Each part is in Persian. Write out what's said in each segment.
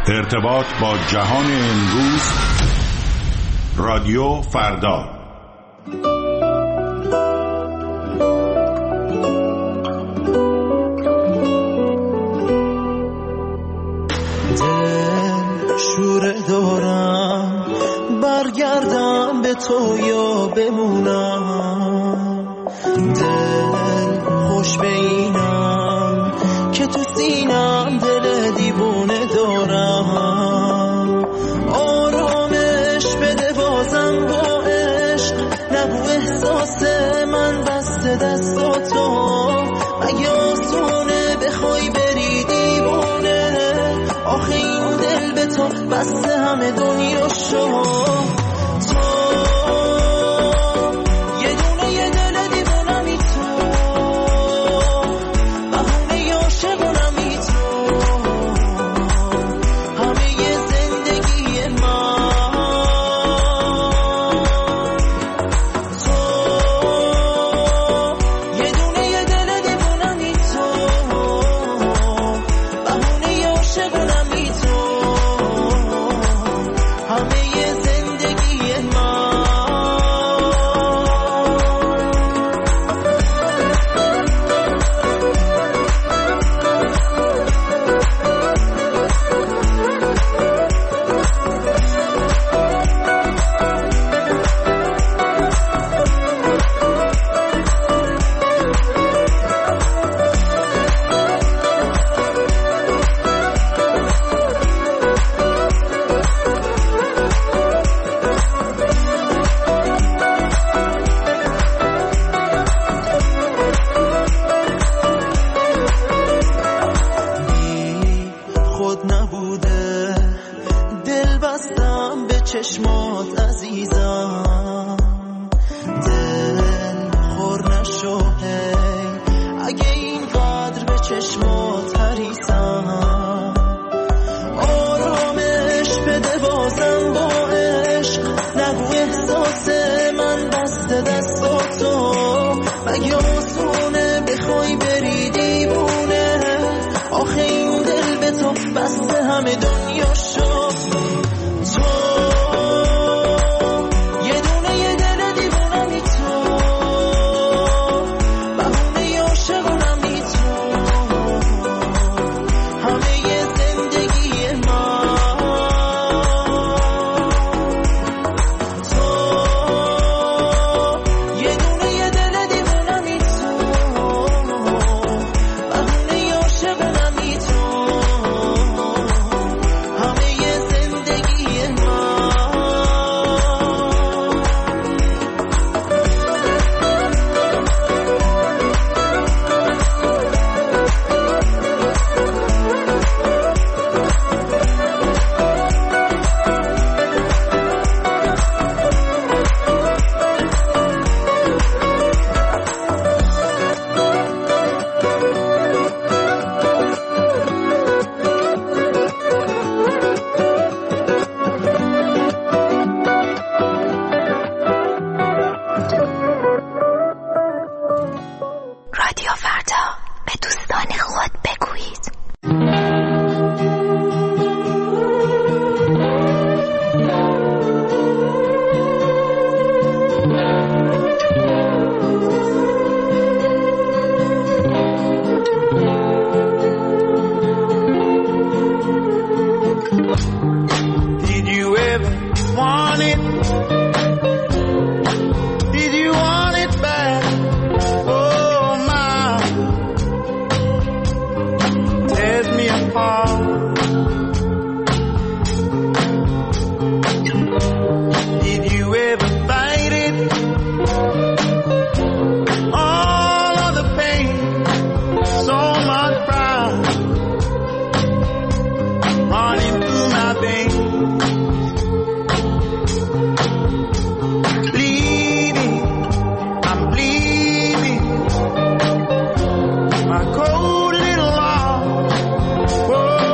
ارتباط با جهان امروز، رادیو فردا. دل شوره دارم برگردم به تو یا بمونم، دل خوش بینم که تو سینم دل دیوونه دارم. آرامش بده بازم با عشق، نگو احساس من بسته دستاتو. اگه آسونه بخوای بری دیوونه، آخه این دل به تو بسته همه دنیا شو. چشمات عزیزم، دل خور نشو هی، اگه اینقدر به چشمات حریصم. آرامش بده بازم با عشق، نگو احساس من بسته دستاتو. مگه آسونه بخوای بری دیوونه، آخه این دل به تو بسته همه دنیا شو. My cold little heart, whoa.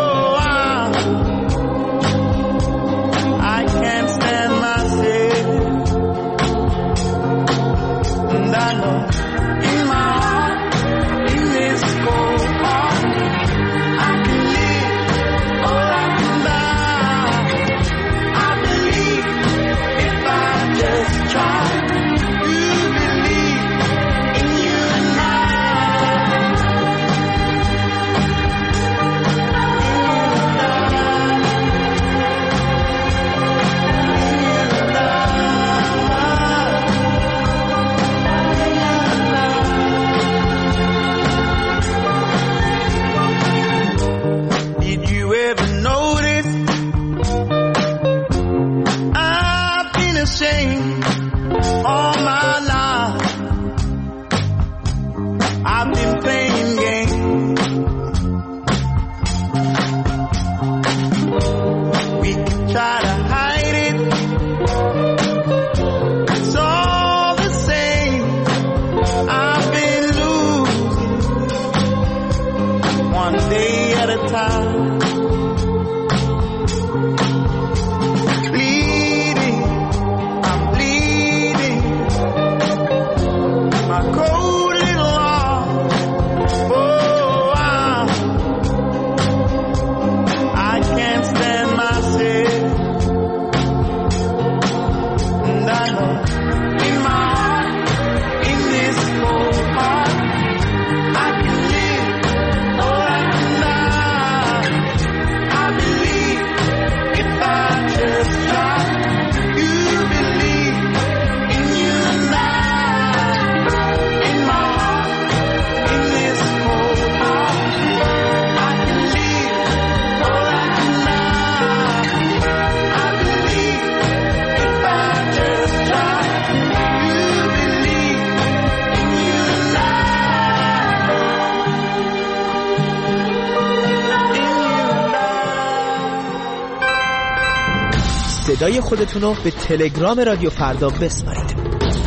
صدای خودتونو به تلگرام رادیو فردا بسپارید.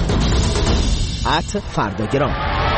@فرداگرام.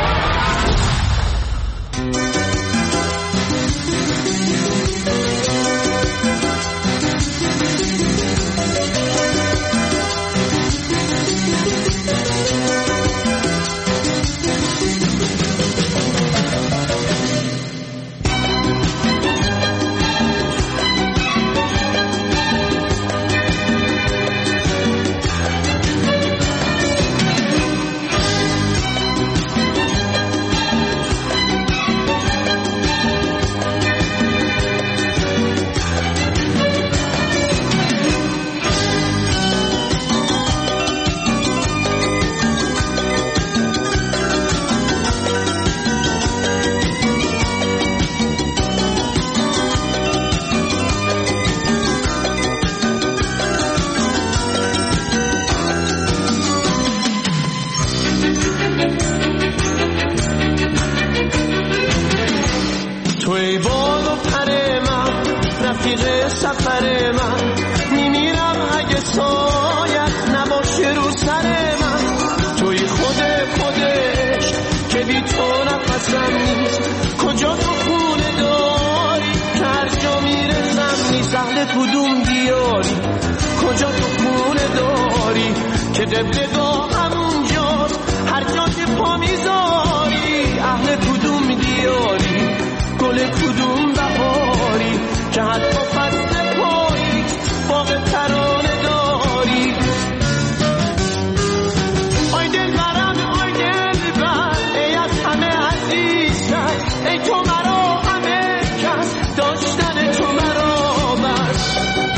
توی باد و پر من، رفیق سفر من، میمیرم اگه سایت نباشه رو سر من. توی خودش که بی تو نفسم نیست، کجا تو خونه داری که هر جا میرسم نیست. اهل کدوم دیاری، کجا تو خونه داری که قبله دا همونجاست هر جا که پا میذاری. اهل کدوم دیاری، گل کدوم بهاری که حتی فصل پایی باغ ترانه داری. آی دل برم، آی دل بر، ای از همه عزیزتر، ای تو مرا همه کس، داشتن تو مرا بس.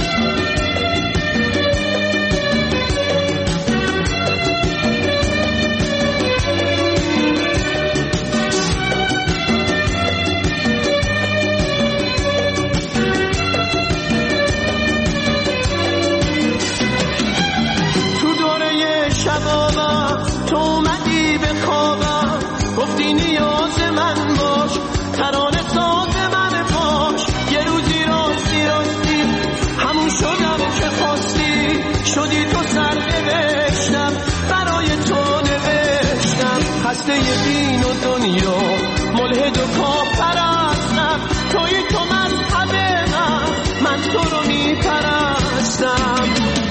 تو اومدی به خوابم، گفتی نیاز من باش، ترانه ساز من باش. یه روزی راستی همون شدم که خواستی، شدی تو سر نوشتم برای تو نوشتم. هسته دین و دنیا، ملحد و کافرستم، توی تو مذهب من تو رو میپرستم.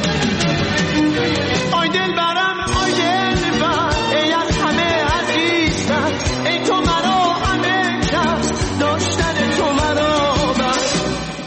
آی دل برم، آی دل بر، ای از همه عزیزتر، ای تو مرا همه کس، داشتن تو مرا بس.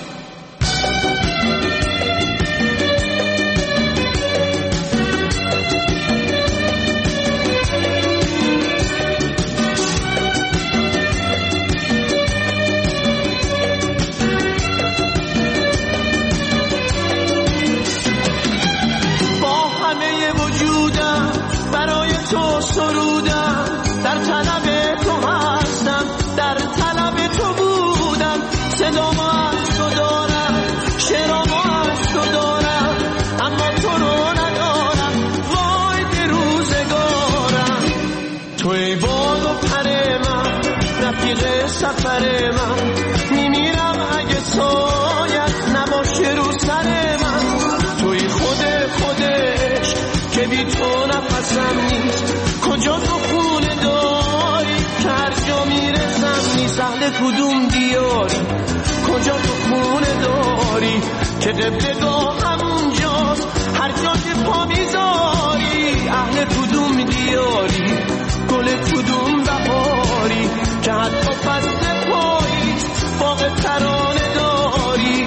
برای تو سرودم، در طلب تو هستم، در طلب تو بودم. صدامو از تو دارم، شعرامو از تو دارم، اما تو رو ندارم. وای به روزگارم. توی باد و پر من، رفیق سفر من، میمیرم اگه سایت نباشه رو سر من. توی خودش که بی تو نفسم نیست، کجا تو خونه داری که هر جا میرسم نیست. اهل کدوم دیاری، کجا تو خونه داری که قبله دا همونجاست هر جا که پا میذاری. اهل کدوم دیاری، گل کدوم بهاری که حتی فصل پایی باغ ترانه داری.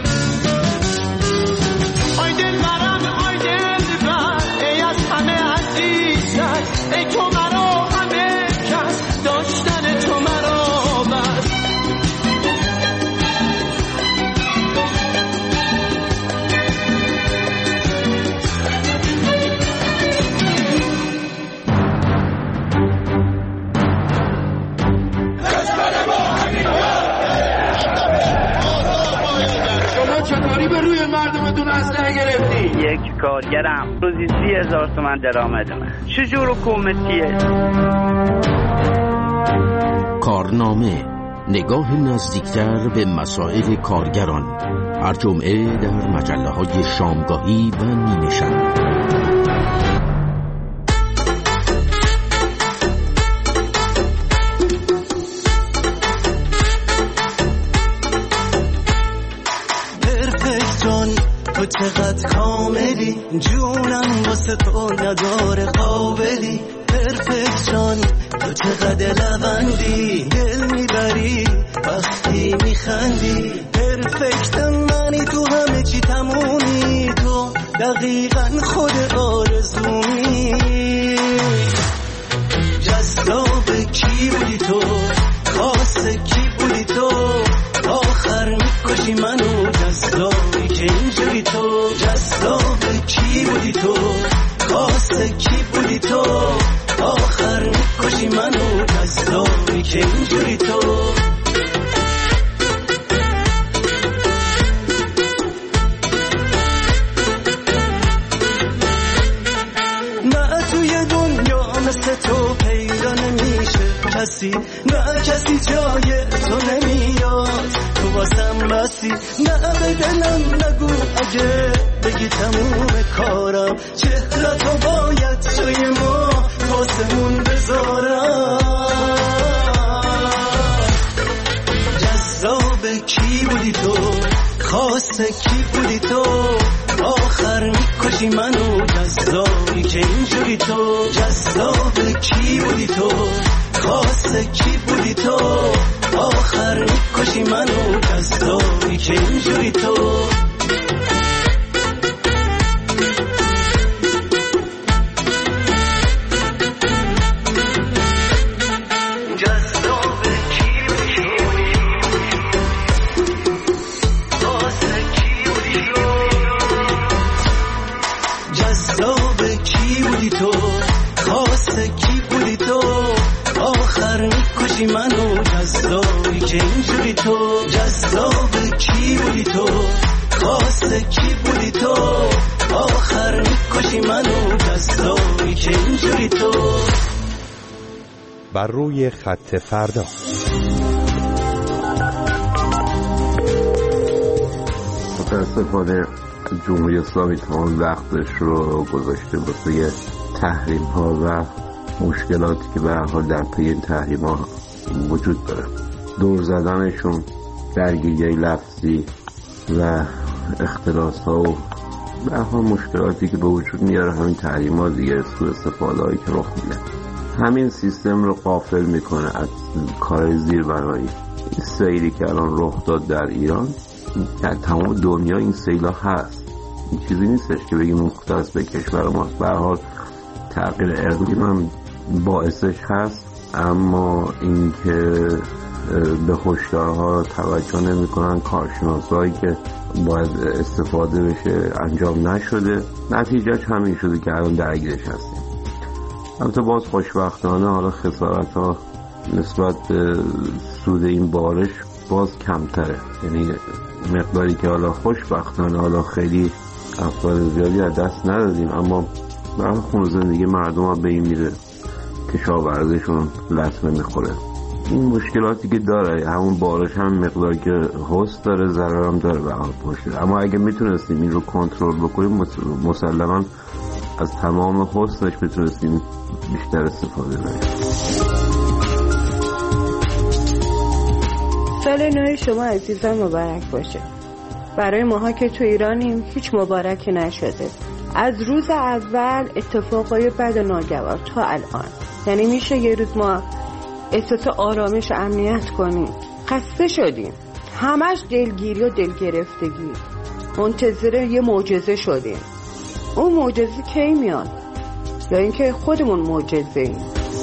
آی دل برم، آی دل بر، ای از همه عزیزتر، ای تو مرا همه کس، داشتن تو مرا بس. چطوری به روی مردمتون اسلحه گرفتی؟ یک کارگرم روزی 30,000 تومان درآمدمه. چجور حکومتیه؟ کارنامه نگاه نزدیکتر به مسائل کارگران، هر جمعه در مجله‌های شامگاهی و نیمه شب. پرفکت جان تو چقدر کاملی، جونم واسه تو نداره قابلی. پرفکت جان تو چقدر لبندی، دل میبری وقتی میخندی. پرفکت منی، تو همه چی تمومی، تو دقیقا خود آرزومی. جذاب کی بودی تو، خاص کی بودی تو، آخر میکشی منو جذابی که اینجوری تو. جذاب کی بودی تو، خاص کی بودی تو، آخر میکشی منو جذابی که اینجوری تو. نه توی دنیا مثل تو پیدا نمیشه کسی، نه کسی جای تو نمیاد، تو واسم بسی. نه به دلم نگو اگه بگی تموم کارم، چهرتو باید توی ما واسمون بذارم. جذاب کی بودی تو، خاص کی بودی تو، آخر میکشی منو جذابی که اینجوری تو. جذاب کی بودی تو، خاص کی بودی تو، آخر میکشی منو جذابی که اینجوری تو. منو جذابی که اینجوری تو. جذاب کی بودی تو، خاص کی بودی تو، آخر میکشی منو جذابی که اینجوری تو. بر روی خط فردا. متاسفانه جمهوری اسلامی تمام وقتش رو گذاشته واسه تحریم ها و مشکلاتی که به هر حال در پی این تحریم ها وجود داره. دور زدنشون، درگیری لفظی و اختلاس ها و به هر حال مشکلاتی که به وجود میاره همین تحریم ها دیگه، سوء استفاده هایی که رخ میده، همین سیستم رو غافل میکنه از کار زیربنایی. این سیلی که الان رخ داد در ایران، در تمام دنیا این سیلا هست، این چیزی نیستش که بگیم مختص به کشور ماست. به هر حال تغییر اقلیم هم باعثش هست، اما این که به هشدارها توجه نمی‌کنن، کارشناسایی که باید استفاده بشه انجام نشده، نتیجهش همین شده که الان درگیرش هستیم. البته باز خوشبختانه حالا خسارت‌ها نسبت به سود این بارش باز کمتره، یعنی مقداری که حالا خوشبختانه حالا خیلی افراد زیادی از دست ندادیم، اما برای خون زندگی مردم ها به این میره کشاورزشون لطمه میخوره. این مشکلاتی که داره، همون بارش هم مقداری که حس داره ضرر هم داره به حال پشت. اما اگه میتونستیم این رو کنترل بکنیم، مسلما از تمام حسنش میتونستیم بیشتر استفاده کنیم. سال نو شما عزیزان مبارک باشه. برای ماها که تو ایرانیم هیچ مبارکی نشده. از روز اول اتفاقای بد و ناگوار تا الان، یعنی میشه یه روز ما احساس آرامش و امنیت کنیم؟ خسته شدیم، همش دلگیری و دلگرفتگی، منتظر یه معجزه شدیم. اون معجزه کی میاد؟ یا اینکه خودمون معجزه ایم؟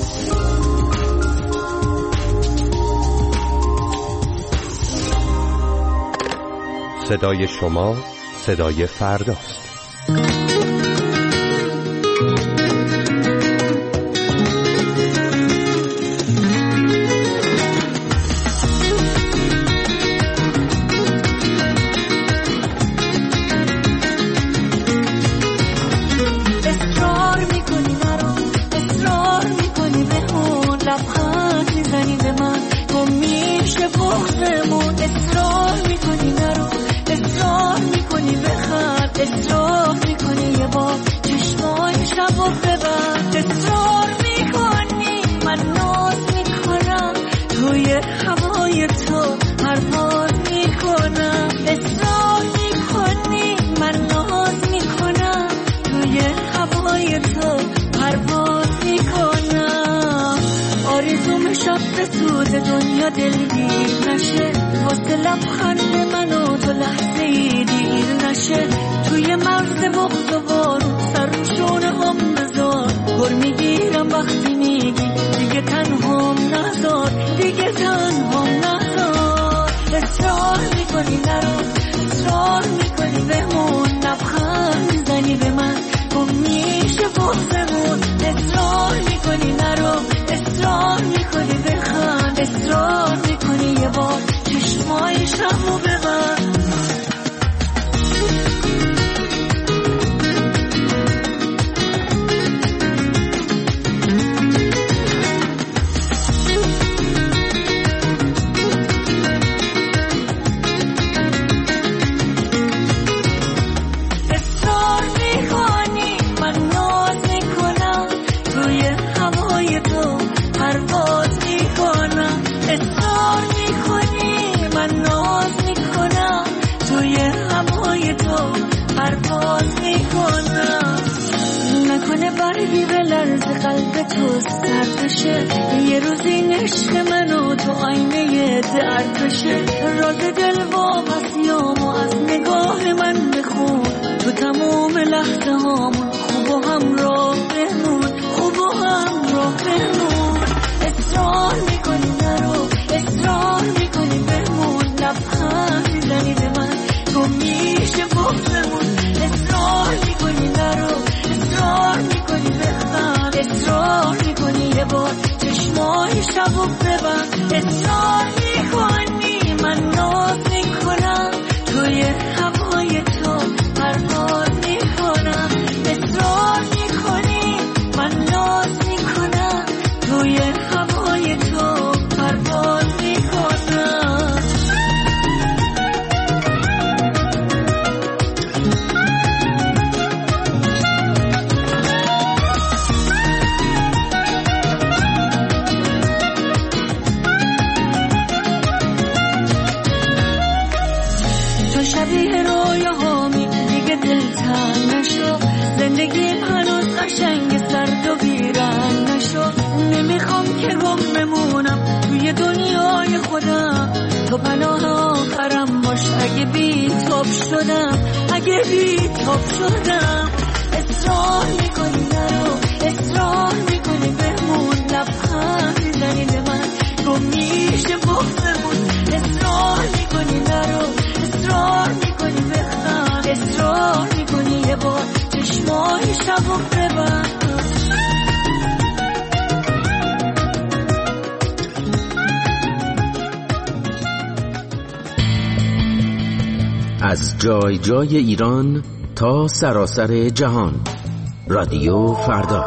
صدای شما صدای فرداست. لبخند میزنی به من، تو میشه دنیا دلگیر نشه، واسه لبخند من و تو لحظه ای دیر نشه. توی مرز بغض و بارون سر رو شونه هم بذار، گل میگیرم وقتی میگی دیگه تنهام نذار، دیگه تنهام نذار. اصرار میکنی نرو، اصرار میکنی بمون، لبخند میزنی به من گم میشه بغضمون. اصرار میکنی نرو، اصرار میکنی بخند، اصرار میکنی یه بار چشمای شبو ببند. برگی به لرز قلب تو سرد بشه، یه روزی عشق من و تو آینه درد بشه. راز دل واپسیامو از نگاه من بخون، تو تموم لحظه هامون خوب و همراه بمون، خوب و همراه بمون. اصرار میکنی نرو، اصرار میکنی بمون، لبخند میزنی به من گم میشه بغضمون. اصرار میکنی نرو، اصرار میکنی بخند، اصرار میکنی یه بار چشمای شبو ببند. اصرار میکنی من ناز میکنم، توی هوای تو پرواز میکنم. اصرار میکنی من ناز میکنم، توی هوای تو پرواز میکنم. شبیه رویاهامی دیگه دلتنگ نشو، زندگیم هنوز قشنگ سرد و بیرنگ نشو. نمیخوام که گم بمونم توی دنیای خودم، تو پناه آخرم باش اگه بی تاب شدم، اگه بی تاب شدم. اصرار میکنی نرو، اصرار میکنی بمون، لبخند میزنی به من گم میشه بغضمون. اصرار میکنی نرو، اصرار میکنی بخند، اصرار میکنی یه بار چشمای شبو ببند. از جای جای ایران تا سراسر جهان، رادیو فردا.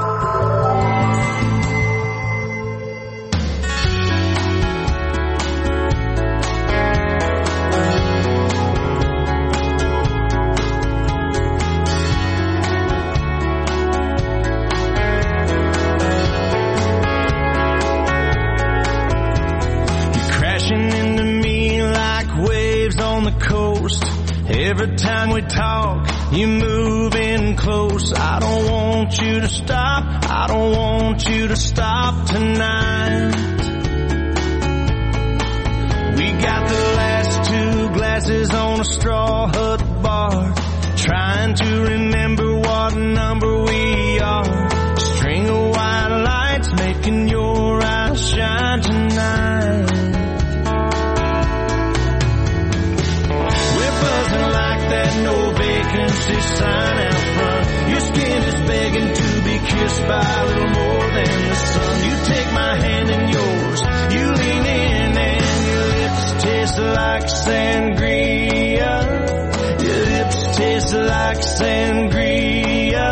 Every time we talk, you move in close. I don't want you to stop, I don't want you to stop tonight. We got the last two glasses on a straw hut bar, trying to remember what number we are. String of white lights making your eyes shine tonight. That no vacancy sign out front. Your skin is begging to be kissed by a little more than the sun. You take my hand in yours, you lean in and your lips taste like sangria. Your lips taste like sangria.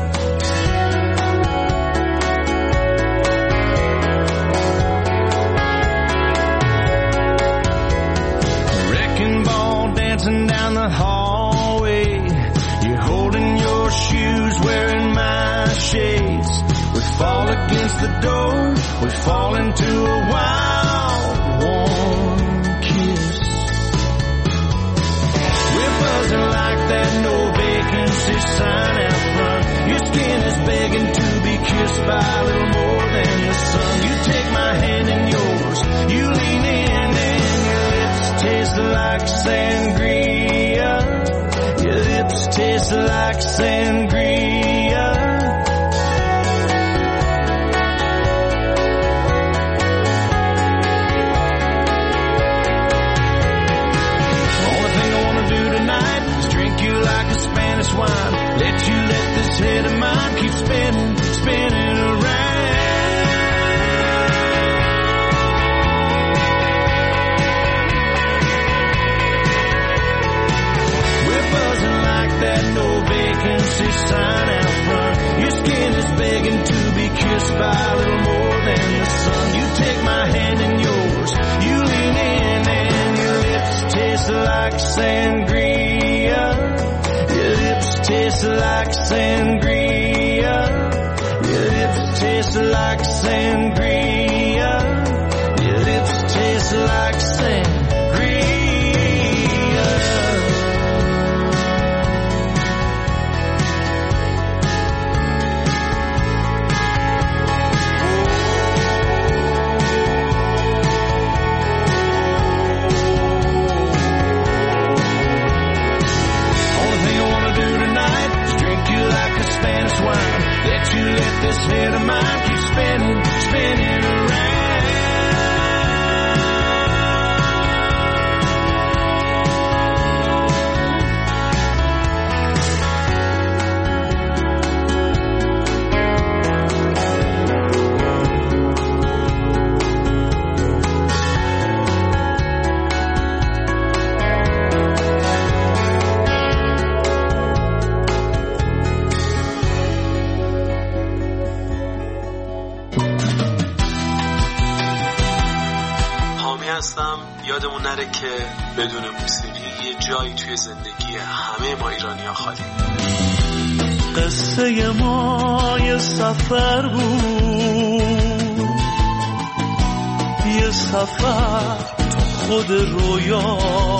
Wrecking ball dancing down the hallway. You're holding your shoes, wearing my shades. We fall against the door, we fall into a wild, warm kiss. We're buzzing like that no vacancy sign out front. Your skin is begging to be kissed by a little more than the sun. You take my hand in yours, you lean in taste like sangria. Your lips taste like sangria. Only thing I wanna do tonight is drink you like a Spanish wine. Let this head of mine keep spinning, spinning around. We're buzzing like that no vacancy sign out front. Your skin is begging to be kissed by a little more than the sun. You take my hand in yours, you lean in and your lips taste like sangria. Your lips taste like sangria. Your lips taste like sangria. Your lips taste like sangria. Spanish wine. Let you let this head of mine keep spinning, spinning around. یادمون نره که بدون موسیقی یه جایی توی زندگی همه ما ایرانی‌ها خالی. قصه ما یه سفر بود، یه سفر خود رویا.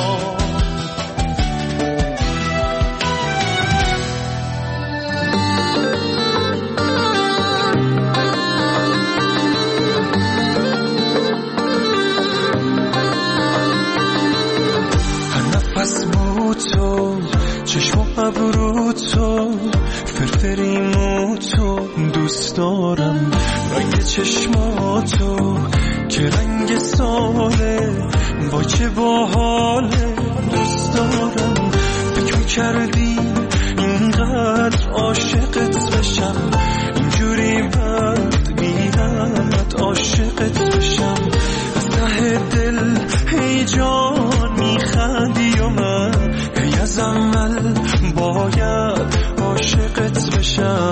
تو چشم و ابرو تو فرفریمو تو دوست دارم. رنگ چشماتو که رنگ ساله با چه باحاله دوست دارم. فکر میکردی اینقدر عاشقت بشم، اینجوری بد بی‌حد عاشقت بشم. از ته دل هی جان میخندی و من هی از عمل باید عاشقت بشم.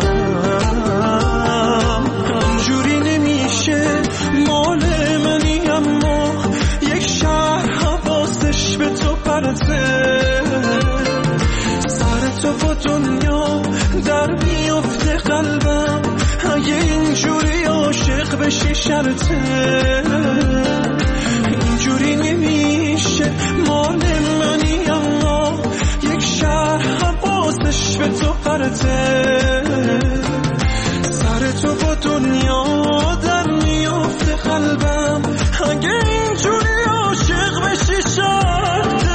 اینجوری نمیشه مال منی، اما یک شهر حواسش به تو پرته. سر تو با دنیا در میفته قلبم، اگه اینجوری عاشق بشی شرطه. اینجوری نمیشه مال منی، اما یک شهر حواسش به تو پرته. سر تو با دنیا در میفته قلبم، اگه اینجوری عاشق بشی شرطه.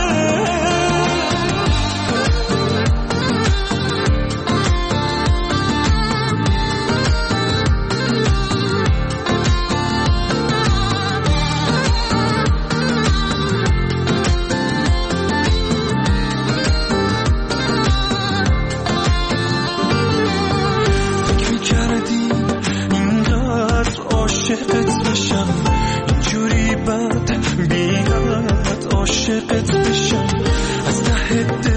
عاشقت بشم، اینجوری بد بی‌حد عاشقت بشم. از ته